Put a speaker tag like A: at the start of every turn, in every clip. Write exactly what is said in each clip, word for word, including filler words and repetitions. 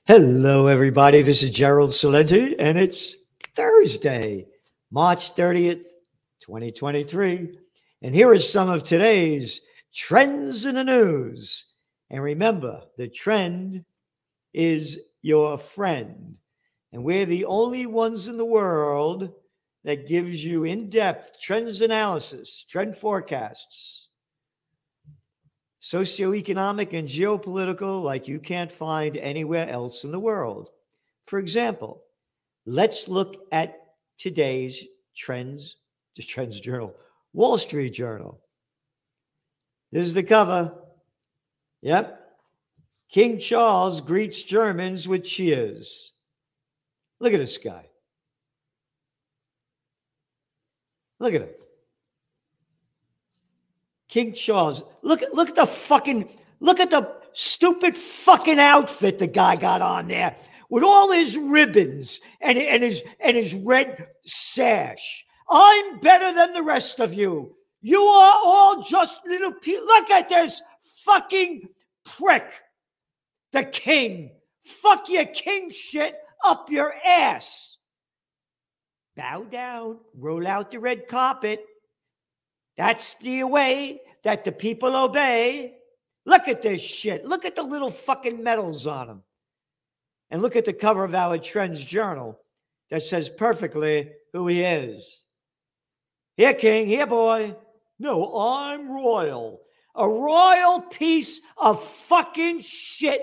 A: Hello, everybody. This is Gerald Celente, and it's Thursday, March thirtieth, twenty twenty-three. And here are some of today's trends in the news. And remember, the trend is your friend. And we're the only ones in the world that gives you in-depth trends analysis, trend forecasts, socioeconomic and geopolitical like you can't find anywhere else in the world. For example, let's look at today's trends, the Trends Journal, Wall Street Journal. This is the cover. Yep. King Charles greets Germans with cheers. Look at this guy. Look at him. King Charles. Look at look at the fucking look at the stupid fucking outfit the guy got on there with all his ribbons and, and his and his red sash. I'm better than the rest of you. You are all just little people. Look at this fucking prick. The king. Fuck your king shit up your ass. Bow down. Roll out the red carpet. That's the way that the people obey. Look at this shit. Look at the little fucking medals on them. And look at the cover of our Trends Journal that says perfectly who he is. Here, king. Here, boy. No, I'm royal. A royal piece of fucking shit.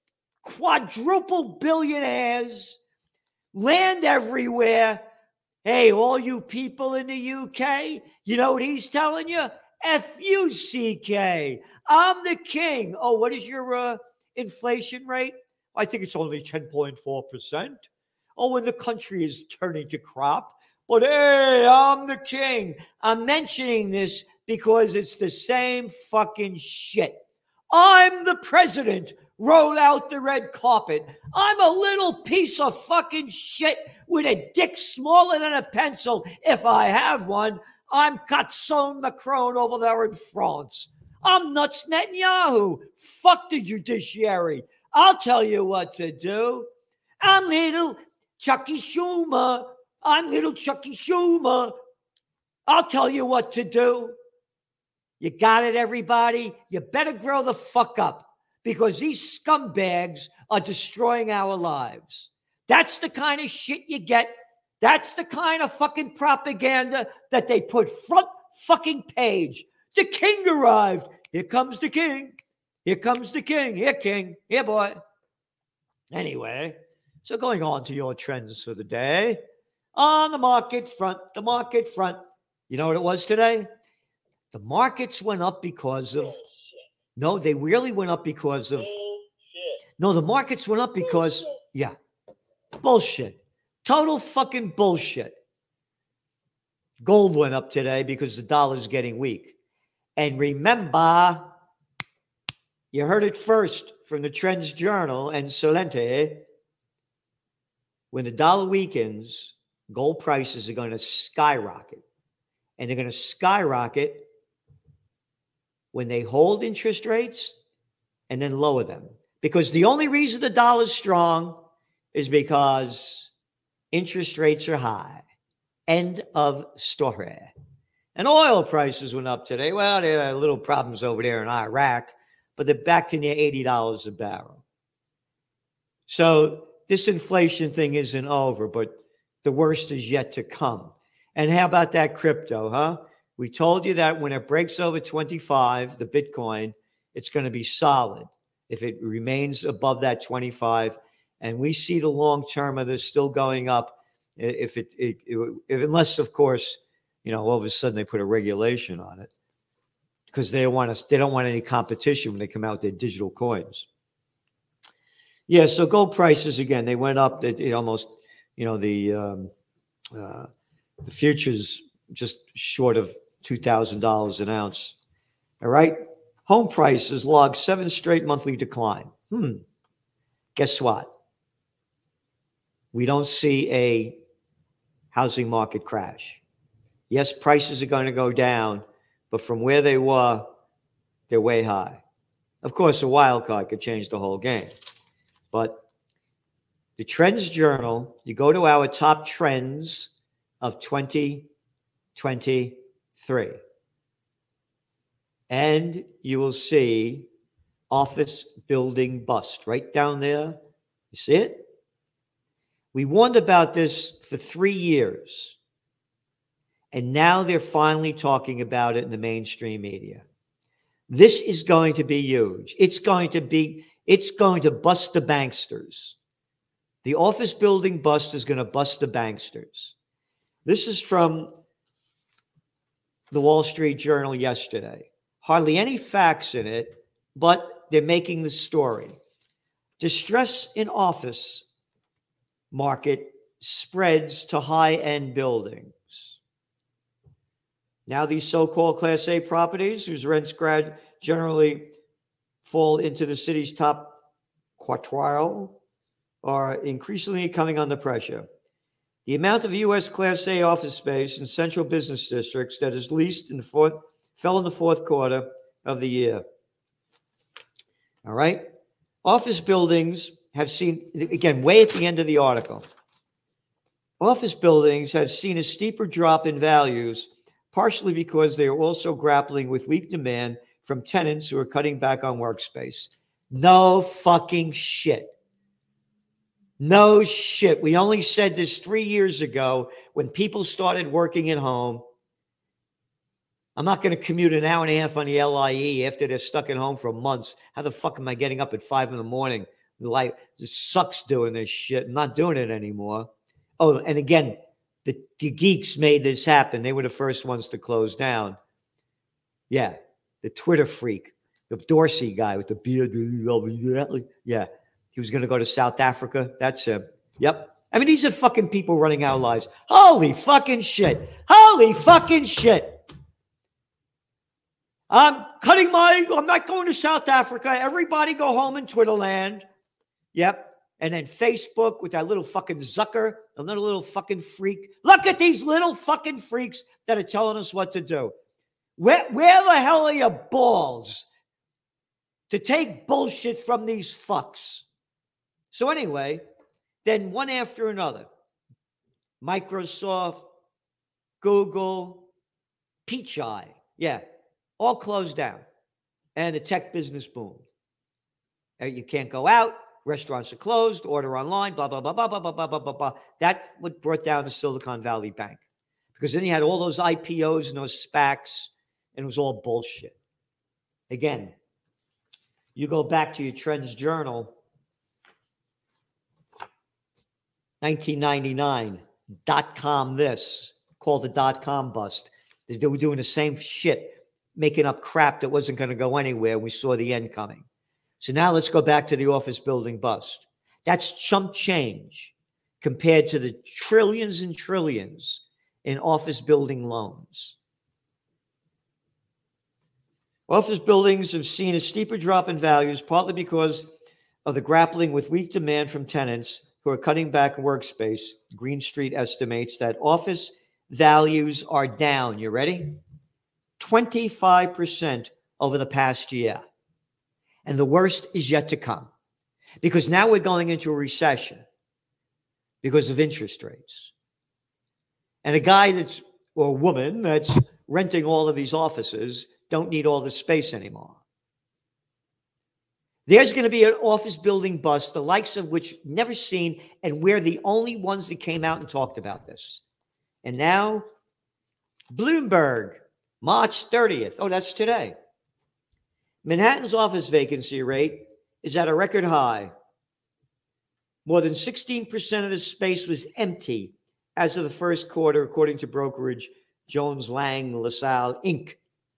A: Quadruple billionaires. Land everywhere. Hey, all you people in the U K, you know what he's telling you? F U C K. I'm the king. Oh, what is your uh, inflation rate? I think it's only ten point four percent. Oh, when the country is turning to crop. But hey, I'm the king. I'm mentioning this because it's the same fucking shit. I'm the president. Roll out the red carpet. I'm a little piece of fucking shit with a dick smaller than a pencil, if I have one. I'm Katson Macron over there in France. I'm Nuts Netanyahu. Fuck the judiciary. I'll tell you what to do. I'm little Chucky Schumer. I'm little Chucky Schumer. I'll tell you what to do. You got it, everybody? You better grow the fuck up. Because these scumbags are destroying our lives. That's the kind of shit you get. That's the kind of fucking propaganda that they put front fucking page. The king arrived. Here comes the king. Here comes the king. Here, king. Here, boy. Anyway, so going on to your trends for the day. On the market front, the market front. You know what it was today? The markets went up because of... No, they really went up because of... Bullshit. No, the markets went up because... Bullshit. Yeah. Bullshit. Total fucking bullshit. Gold went up today because the dollar's getting weak. And remember, you heard it first from the Trends Journal and Celente. When the dollar weakens, gold prices are going to skyrocket. And they're going to skyrocket when they hold interest rates and then lower them. Because the only reason the dollar is strong is because interest rates are high. End of story. And oil prices went up today. Well, there are little problems over there in Iraq, but they're back to near eighty dollars a barrel. So this inflation thing isn't over, but the worst is yet to come. And how about that crypto, huh? We told you that when it breaks over twenty-five, the Bitcoin, it's going to be solid if it remains above that twenty-five. And we see the long term of this still going up. If it, it, it if, unless, of course, you know, all of a sudden they put a regulation on it because they don't want us. They don't want any competition when they come out with their digital coins. Yeah. So gold prices again, they went up. It, it almost, you know, the um, uh, the futures just short of two thousand dollars an ounce. All right. Home prices logged seven straight monthly decline. Hmm. Guess what? We don't see a housing market crash. Yes, prices are going to go down, but from where they were, they're way high. Of course, a wild card could change the whole game. But the Trends Journal, you go to our top trends of twenty twenty-three, and you will see office building bust right down there. You see it? We warned about this for three years, and now they're finally talking about it in the mainstream media. This is going to be huge. It's going to be, it's going to bust the banksters. The office building bust is going to bust the banksters. This is from the Wall Street Journal yesterday. Hardly any facts in it, but they're making the story. Distress in office market spreads to high-end buildings. Now these so-called Class A properties, whose rents grad generally fall into the city's top quartile, are increasingly coming under pressure. The amount of U S Class A office space in central business districts that is leased in the fourth fell in the fourth quarter of the year. All right? Office buildings have seen, again, way at the end of the article, office buildings have seen a steeper drop in values, partially because they are also grappling with weak demand from tenants who are cutting back on workspace. No fucking shit. No shit. We only said this three years ago when people started working at home. I'm not going to commute an hour and a half on the L I E after they're stuck at home for months. How the fuck am I getting up at five in the morning? Like, it sucks doing this shit. I'm not doing it anymore. Oh, and again, the, the geeks made this happen. They were the first ones to close down. Yeah, the Twitter freak, the Dorsey guy with the beard. Yeah, he was going to go to South Africa. That's him. Yep. I mean, these are fucking people running our lives. Holy fucking shit. Holy fucking shit. I'm cutting my, I'm not going to South Africa. Everybody go home in Twitterland. Yep. And then Facebook with that little fucking Zucker, another little fucking freak. Look at these little fucking freaks that are telling us what to do. Where, where the hell are your balls to take bullshit from these fucks? So anyway, then one after another, Microsoft, Google, Peach Eye, yeah, all closed down. And the tech business boomed. You can't go out. Restaurants are closed. Order online. Blah, blah, blah, blah, blah, blah, blah, blah, blah, blah. That's what brought down the Silicon Valley Bank. Because then you had all those I P Os and those SPACs, and it was all bullshit. Again, you go back to your Trends Journal, nineteen ninety-nine, dot-com this, called the dot-com bust. They were doing the same shit, making up crap that wasn't going to go anywhere. We saw the end coming. So now let's go back to the office building bust. That's chump change compared to the trillions and trillions in office building loans. Office buildings have seen a steeper drop in values, partly because of the grappling with weak demand from tenants who are cutting back workspace. Green Street estimates that office values are down, you ready? twenty-five percent over the past year. And the worst is yet to come, because now we're going into a recession because of interest rates. And a guy that's, or a woman that's renting all of these offices don't need all the space anymore. There's going to be an office building bust, the likes of which never seen, and we're the only ones that came out and talked about this. And now, Bloomberg, March thirtieth. Oh, that's today. Manhattan's office vacancy rate is at a record high. More than sixteen percent of the space was empty as of the first quarter, according to brokerage Jones Lang LaSalle Incorporated.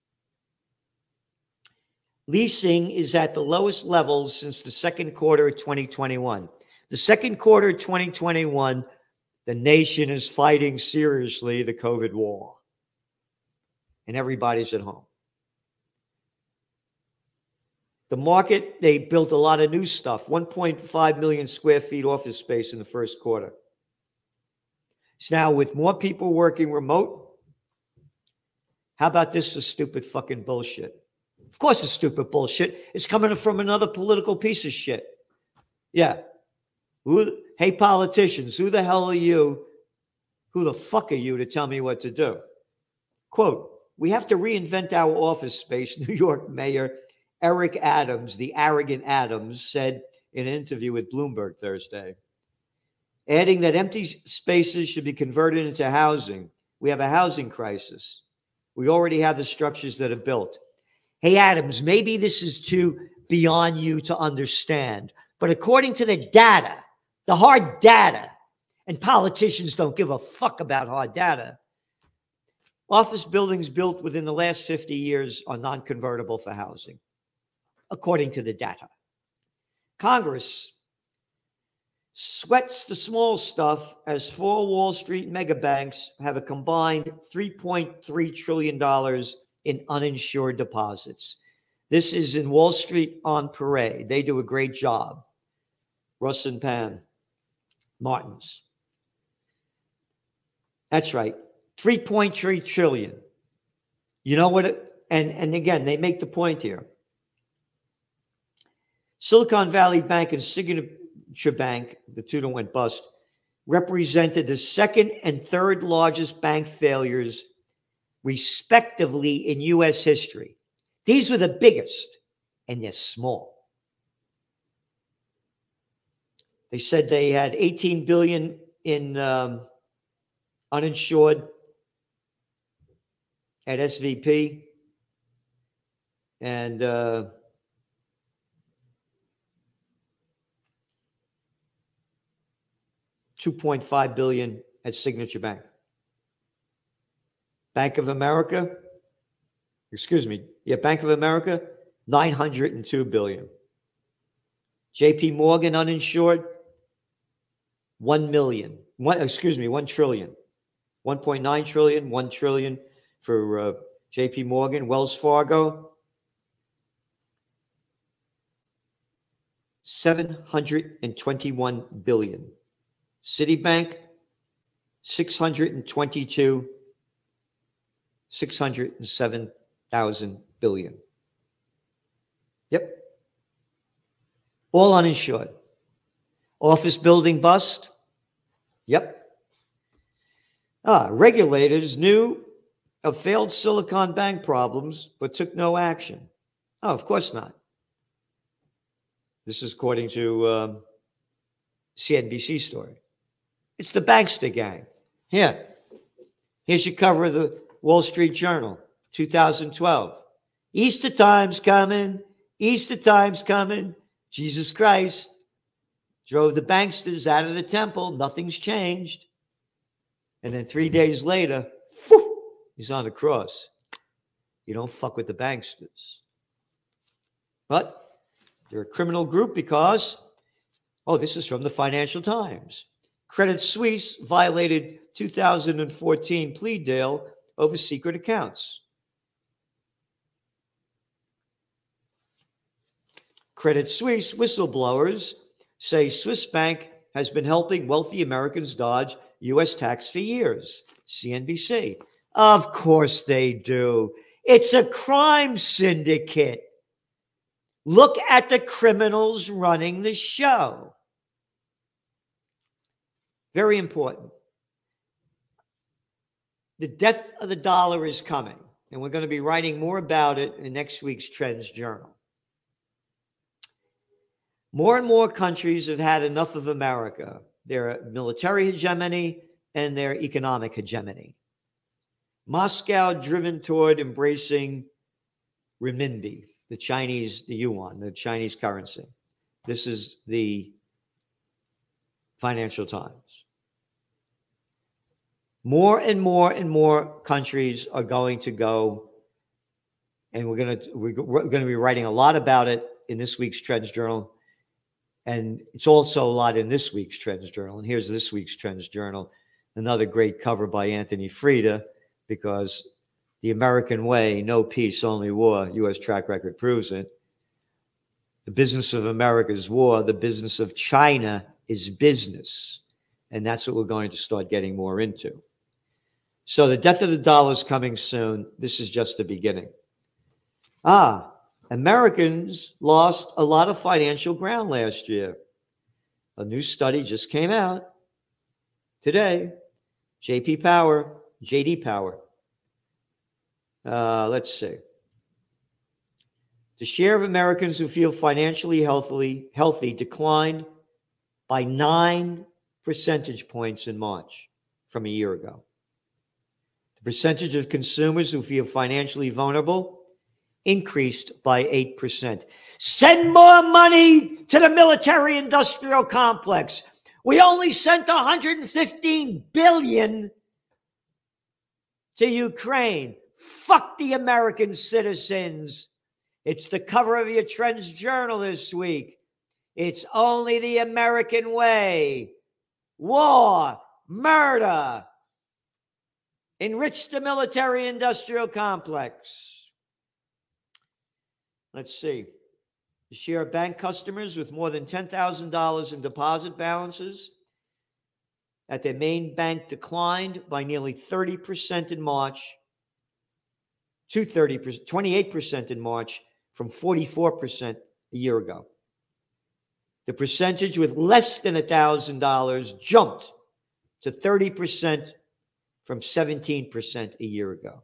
A: Leasing is at the lowest levels since the second quarter of twenty twenty-one. The second quarter of twenty twenty-one, the nation is fighting seriously the COVID war. And everybody's at home. The market, they built a lot of new stuff, one point five million square feet office space in the first quarter. So now with more people working remote, how about this for stupid fucking bullshit? Of course it's stupid bullshit. It's coming from another political piece of shit. Yeah. Hey, politicians, who the hell are you? Who the fuck are you to tell me what to do? Quote, we have to reinvent our office space, New York Mayor Eric Adams, the arrogant Adams, said in an interview with Bloomberg Thursday, adding that empty spaces should be converted into housing. We have a housing crisis. We already have the structures that are built. Hey, Adams, maybe this is too beyond you to understand, but according to the data, the hard data, and politicians don't give a fuck about hard data, office buildings built within the last fifty years are non-convertible for housing, according to the data. Congress sweats the small stuff as four Wall Street megabanks have a combined three point three trillion dollars in uninsured deposits. This is in Wall Street on parade. They do a great job. Russ and Pan Martins. That's right. three point three trillion. You know what? It, and, and again, they make the point here. Silicon Valley Bank and Signature Bank, the two that went bust, represented the second and third largest bank failures, respectively, in U S history. These were the biggest, and they're small. They said they had eighteen billion dollars in um, uninsured at S V P, and uh, two point five billion dollars at Signature Bank. Bank of America, excuse me, yeah, Bank of America, nine hundred two billion dollars. J P Morgan uninsured, one million. One, excuse me, one trillion. one point nine trillion, one trillion for uh, J P Morgan. Wells Fargo, seven hundred twenty-one billion. Citibank, six hundred twenty-two, six hundred seven thousand billion. Yep. All uninsured. Office building bust. Yep. Ah, regulators knew of failed Silicon Bank problems, but took no action. Oh, of course not. This is according to um, C N B C story. It's the Bankster gang. Here, here's your cover of the Wall Street Journal, two thousand twelve. Easter time's coming. Easter time's coming. Jesus Christ drove the banksters out of the temple. Nothing's changed. And then three days later, whoo, he's on the cross. You don't fuck with the banksters. But they're a criminal group because, oh, this is from the Financial Times. Credit Suisse violated two thousand fourteen plea deal over secret accounts. Credit Suisse whistleblowers say Swiss Bank has been helping wealthy Americans dodge U S tax for years. C N B C. Of course they do. It's a crime syndicate. Look at the criminals running the show. Very important. The death of the dollar is coming, and we're going to be writing more about it in next week's Trends Journal. More and more countries have had enough of America, their military hegemony and their economic hegemony. Moscow driven toward embracing renminbi, the Chinese, the yuan, the Chinese currency. This is the Financial Times. More and more and more countries are going to go, and we're going to we're going to be writing a lot about it in this week's Trends Journal. And it's also a lot in this week's Trends Journal. And here's this week's Trends Journal, another great cover by Anthony Freda, because the American way, no peace, only war, U S track record proves it. The business of America is war. The business of China is business. And that's what we're going to start getting more into. So the death of the dollar is coming soon. This is just the beginning. Ah, Americans lost a lot of financial ground last year. A new study just came out today. J P Power, J D Power. Uh, let's see. The share of Americans who feel financially healthy, healthy declined by nine percentage points in March from a year ago. The percentage of consumers who feel financially vulnerable increased by eight percent. Send more money to the military-industrial complex. We only sent one hundred fifteen billion dollars to Ukraine. Fuck the American citizens. It's the cover of your Trends Journal this week. It's only the American way. War, murder, enrich the military-industrial complex. Let's see. The share of bank customers with more than ten thousand dollars in deposit balances at their main bank declined by nearly thirty percent in March to thirty percent, twenty-eight percent in March from forty-four percent a year ago. The percentage with less than one thousand dollars jumped to thirty percent from seventeen percent a year ago.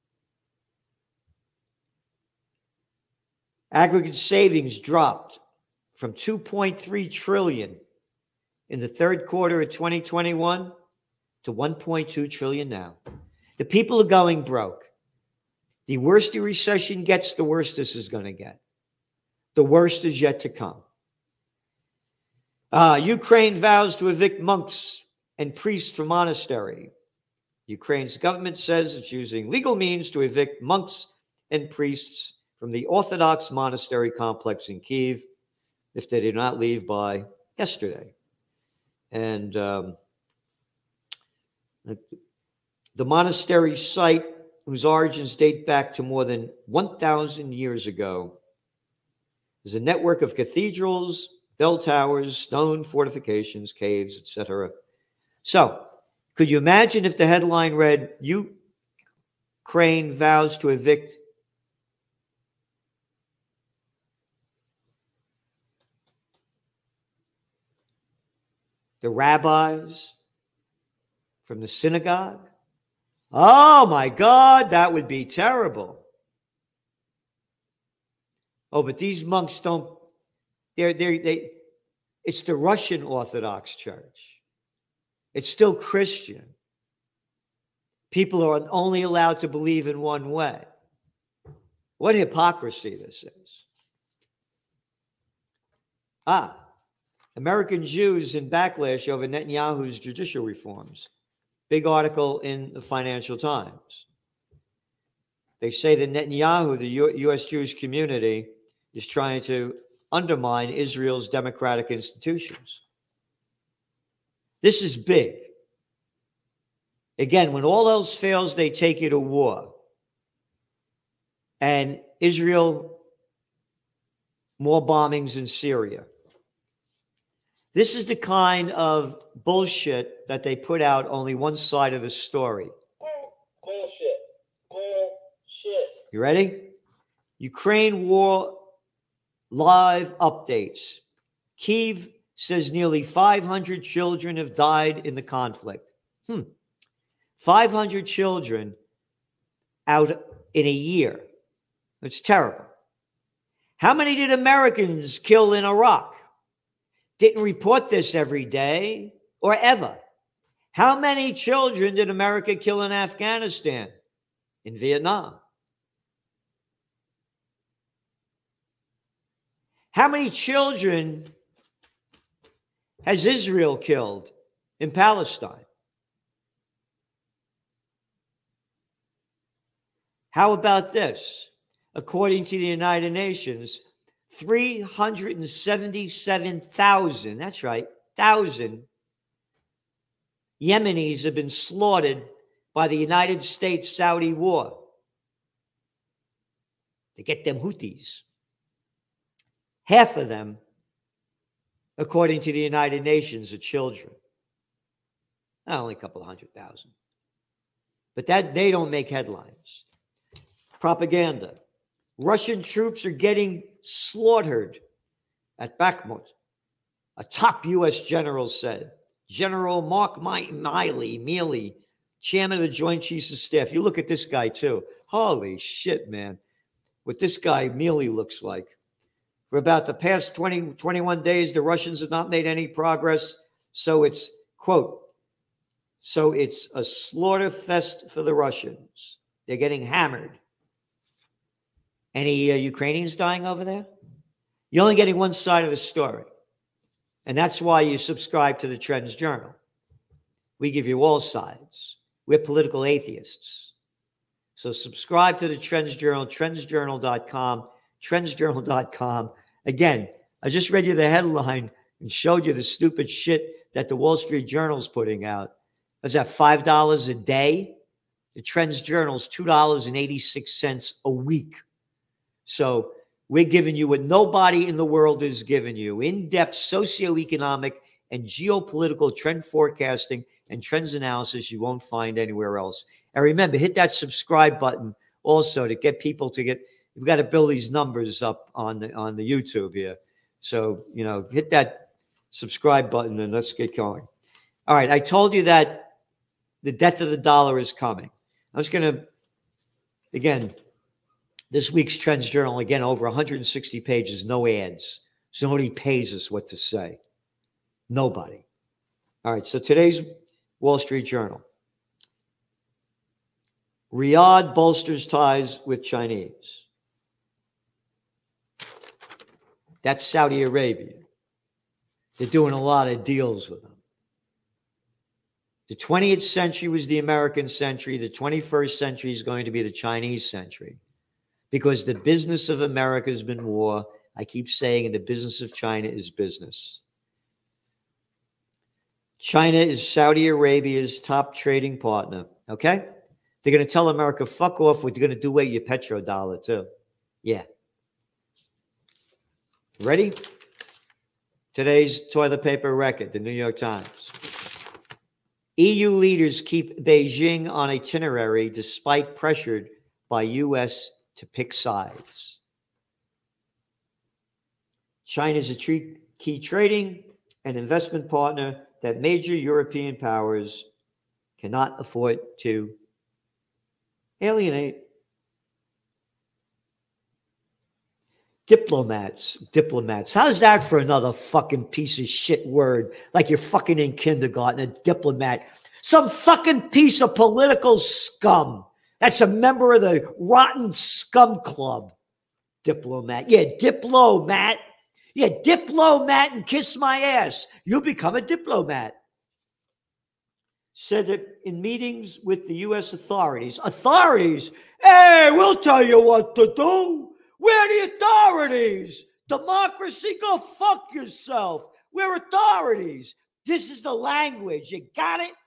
A: Aggregate savings dropped from two point three trillion dollars in the third quarter of twenty twenty-one to one point two trillion dollars now. The people are going broke. The worse the recession gets, the worse this is going to get. The worst is yet to come. Uh, Ukraine vows to evict monks and priests from monastery. Ukraine's government says it's using legal means to evict monks and priests from the Orthodox monastery complex in Kyiv if they did not leave by yesterday. And um, the monastery site, whose origins date back to more than one thousand years ago, is a network of cathedrals, bell towers, stone fortifications, caves, et cetera. So, could you imagine if the headline read, Ukraine vows to evict the rabbis from the synagogue? Oh my God, that would be terrible. Oh, but these monks don't, they're, they're, they, it's the Russian Orthodox Church. It's still Christian. People are only allowed to believe in one way. What hypocrisy this is. Ah, American Jews in backlash over Netanyahu's judicial reforms. Big article in the Financial Times. They say that Netanyahu, the U S Jewish community, is trying to undermine Israel's democratic institutions. This is big. Again, when all else fails, they take you to war. And Israel, more bombings in Syria. This is the kind of bullshit that they put out only one side of the story.
B: Bullshit. Bullshit.
A: You ready? Ukraine war live updates. Kyiv says nearly five hundred children have died in the conflict. Hmm. five hundred children out in a year. It's terrible. How many did Americans kill in Iraq? Didn't report this every day or ever. How many children did America kill in Afghanistan, in Vietnam? How many children has Israel killed in Palestine? How about this? According to the United Nations, three hundred seventy-seven thousand, that's right, thousand Yemenis have been slaughtered by the United States-Saudi war to get them Houthis. Half of them, according to the United Nations, are children. Not only a couple of hundred thousand. But that they don't make headlines. Propaganda. Russian troops are getting slaughtered at Bakhmut. A top U S general said. General Mark Milley, Milley, chairman of the Joint Chiefs of Staff. You look at this guy, too. Holy shit, man. What this guy, Milley, looks like. For about the past twenty, twenty-one days, the Russians have not made any progress. So it's, quote, so it's a slaughter fest for the Russians. They're getting hammered. Any uh, Ukrainians dying over there? You're only getting one side of the story. And that's why you subscribe to the Trends Journal. We give you all sides. We're political atheists. So subscribe to the Trends Journal, trends journal dot com, trends journal dot com. Again, I just read you the headline and showed you the stupid shit that the Wall Street Journal's putting out. Was that five dollars a day? The Trends Journal's two dollars and eighty-six cents a week. So we're giving you what nobody in the world is giving you. In-depth socioeconomic and geopolitical trend forecasting and trends analysis you won't find anywhere else. And remember, hit that subscribe button also to get people to get, we've got to build these numbers up on the, on the YouTube here. So, you know, hit that subscribe button and let's get going. All right, I told you that the death of the dollar is coming. I was going to, again, this week's Trends Journal, again, over one hundred sixty pages, no ads. So nobody pays us what to say. Nobody. All right, so today's Wall Street Journal. Riyadh bolsters ties with Chinese. That's Saudi Arabia. They're doing a lot of deals with them. The twentieth century was the American century. The twenty-first century is going to be the Chinese century. Because the business of America has been war. I keep saying, and the business of China is business. China is Saudi Arabia's top trading partner, okay? They're going to tell America, fuck off. We're going to do away with your petrodollar, too. Yeah. Ready? Today's toilet paper record, the New York Times. E U leaders keep Beijing on itinerary despite pressured by U S to pick sides. China is a key trading and investment partner that major European powers cannot afford to alienate. Diplomats, diplomats. How's that for another fucking piece of shit word? Like you're fucking in kindergarten, a diplomat. Some fucking piece of political scum. That's a member of the rotten scum club. Diplomat. Yeah, diplomat. Yeah, diplomat and kiss my ass. You become a diplomat. Said that in meetings with the U S authorities. Authorities? Hey, we'll tell you what to do. We're the authorities. Democracy, go fuck yourself. We're authorities. This is the language. You got it?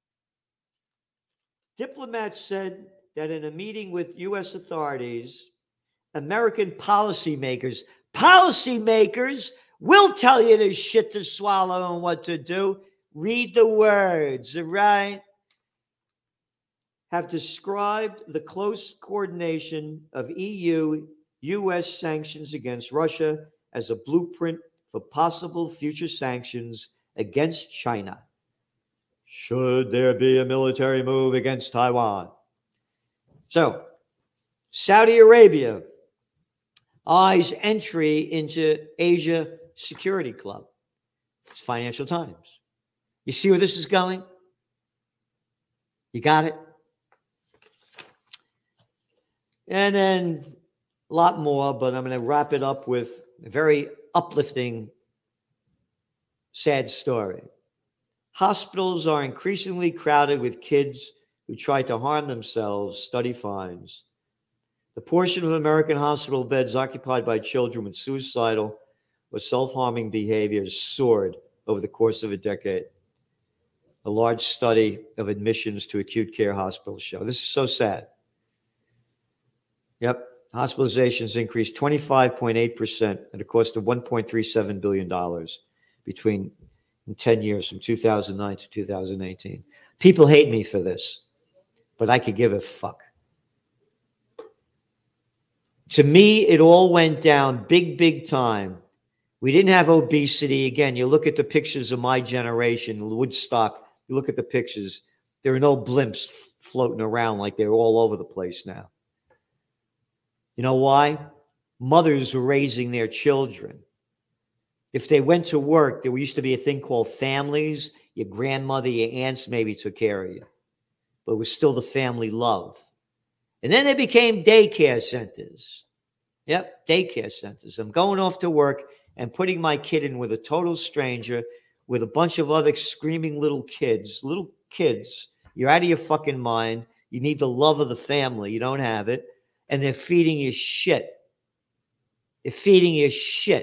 A: Diplomats said that in a meeting with U S authorities, American policymakers, policymakers will tell you the shit to swallow and what to do. Read the words, all right? Have described the close coordination of E U, U S sanctions against Russia as a blueprint for possible future sanctions against China, should there be a military move against Taiwan. So, Saudi Arabia eyes entry into Asia Security Club. It's Financial Times. You see where this is going? You got it? And then a lot more, but I'm going to wrap it up with a very uplifting, sad story. Hospitals are increasingly crowded with kids who try to harm themselves, study finds. The portion of American hospital beds occupied by children with suicidal or self-harming behaviors soared over the course of a decade. A large study of admissions to acute care hospitals show. This is so sad. Yep. Hospitalizations increased twenty-five point eight percent at a cost of one point three seven billion dollars between in ten years, from two thousand nine to two thousand eighteen. People hate me for this, but I could give a fuck. To me, it all went down big, big time We didn't have obesity. Again, you look at the pictures of my generation, Woodstock, you look at the pictures, there are no blimps floating around like they're all over the place now. You know why? Mothers were raising their children. If they went to work, there used to be a thing called families. Your grandmother, your aunts maybe took care of you, but it was still the family love. And then they became daycare centers. Yep, daycare centers. I'm going off to work and putting my kid in with a total stranger with a bunch of other screaming little kids, little kids. You're out of your fucking mind. You need the love of the family. You don't have it. And they're feeding you shit. They're feeding you shit.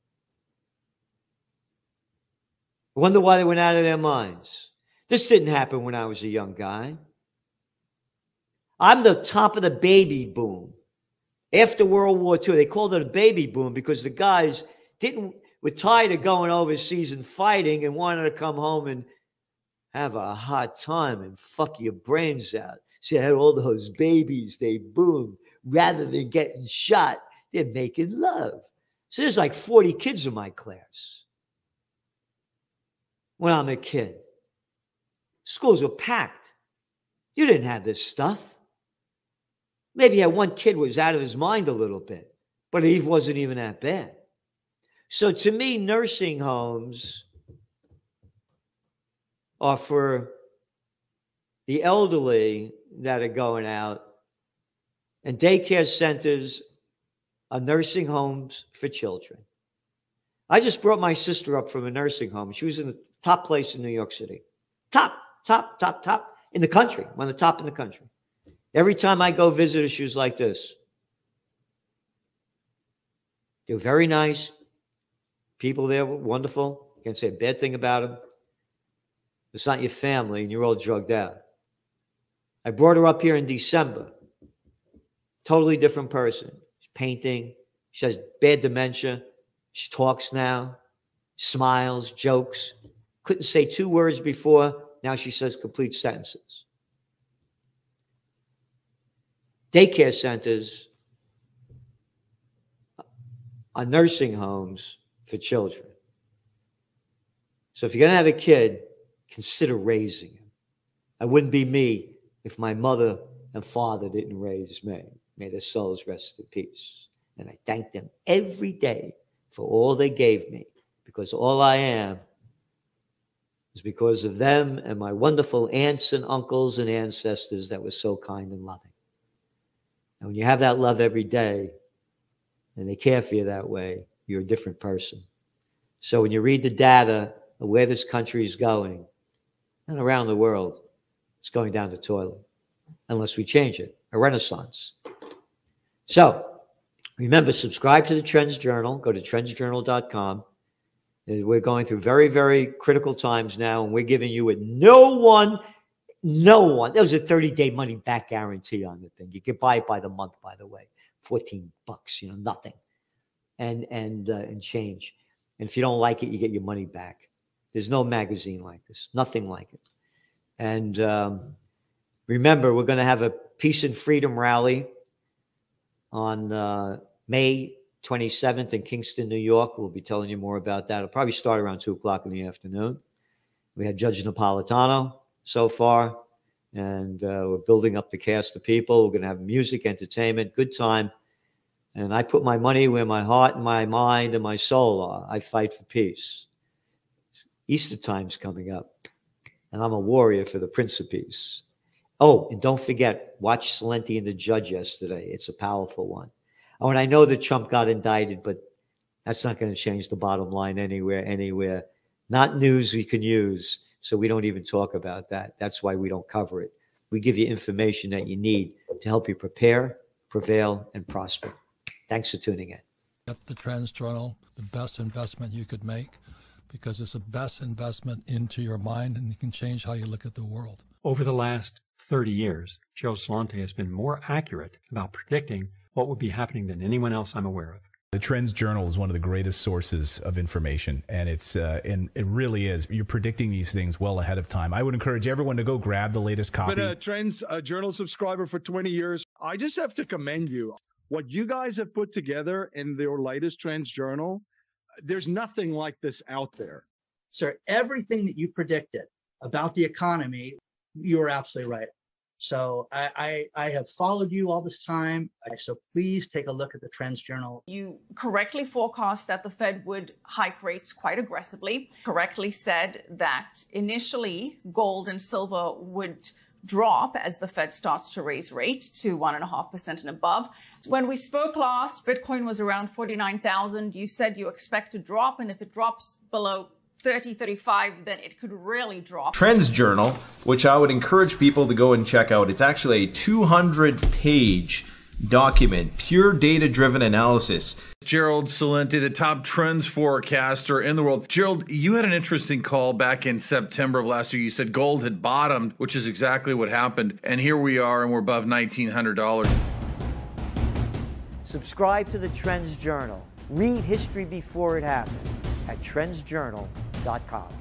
A: I wonder why they went out of their minds. This didn't happen when I was a young guy. I'm the top of the baby boom. After World War Two, they called it a baby boom because the guys didn't were tired of going overseas and fighting and wanted to come home and have a hard time and fuck your brains out. See, I had all those babies, they boomed. Rather than getting shot, they're making love. So there's like forty kids in my class when I'm a kid. Schools were packed. You didn't have this stuff. Maybe yeah, one kid was out of his mind a little bit, but he wasn't even that bad. So to me, nursing homes are for the elderly that are going out, and daycare centers are nursing homes for children. I just brought my sister up from a nursing home. She was in the top place in New York City. Top, top, top, top in the country. One of the top in the country. Every time I go visit her, she was like this. They were very nice. People there were wonderful. Can't say a bad thing about them. It's not your family and you're all drugged out. I brought her up here in December. Totally different person. She's painting. She has bad dementia. She talks now. Smiles, jokes. Couldn't say two words before. Now she says complete sentences. Daycare centers are nursing homes for children. So if you're going to have a kid, consider raising him. I wouldn't be me if my mother and father didn't raise me. May their souls rest in peace. And I thank them every day for all they gave me, because all I am is because of them and my wonderful aunts and uncles and ancestors that were so kind and loving. And when you have that love every day and they care for you that way, you're a different person. So when you read the data of where this country is going and around the world, it's going down the toilet unless we change it, a renaissance. So remember, subscribe to the Trends Journal. Go to trends journal dot com. We're going through very, very critical times now, and we're giving you a no one, no one. There was a thirty-day money-back guarantee on the thing. You can buy it by the month, by the way. fourteen bucks, you know, nothing. And and uh, and change. And if you don't like it, you get your money back. There's no magazine like this. Nothing like it. And um, remember, we're going to have a Peace and Freedom rally on uh, May twenty-seventh in Kingston, New York. We'll be telling you more about that. It'll probably start around two o'clock in the afternoon. We had Judge Napolitano so far, and uh, we're building up the cast of people. We're going to have music, entertainment, good time. And I put my money where my heart and my mind and my soul are. I fight for peace. Easter time's coming up, and I'm a warrior for the Prince of Peace. Oh, and don't forget, watch Celente and the Judge yesterday. It's a powerful one. Oh, and I know that Trump got indicted, but that's not going to change the bottom line anywhere, anywhere. Not news we can use, so we don't even talk about that. That's why we don't cover it. We give you information that you need to help you prepare, prevail, and prosper. Thanks for tuning in.
C: Get the Trends Journal, the best investment you could make, because it's the best investment into your mind, and it can change how you look at the world.
D: Over the last thirty years, Joe Celente has been more accurate about predicting what would be happening than anyone else I'm aware of.
E: The Trends Journal is one of the greatest sources of information, and it's uh, and it really is. You're predicting these things well ahead of time. I would encourage everyone to go grab the latest copy.
F: Been a Trends uh, Journal subscriber for twenty years. I just have to commend you. What you guys have put together in your latest Trends Journal, There's nothing like this out there.
G: Sir, everything that you predicted about the economy, you were absolutely right. So I, I, I have followed you all this time. So please take a look at the Trends Journal.
H: You correctly forecast that the Fed would hike rates quite aggressively, correctly said that initially gold and silver would drop as the Fed starts to raise rate to one and a half percent and above. When we spoke last, Bitcoin was around forty-nine thousand. You said you expect to drop, and if it drops below thirty, thirty-five, then it could really drop.
I: Trends Journal, which I would encourage people to go and check out. It's actually a two hundred page document, pure data-driven analysis.
J: Gerald Celente, the top trends forecaster in the world. Gerald, you had an interesting call back in September of last year. You said gold had bottomed, which is exactly what happened. And here we are, and we're above nineteen hundred dollars.
A: Subscribe to the Trends Journal. Read history before it happened at trends journal dot com.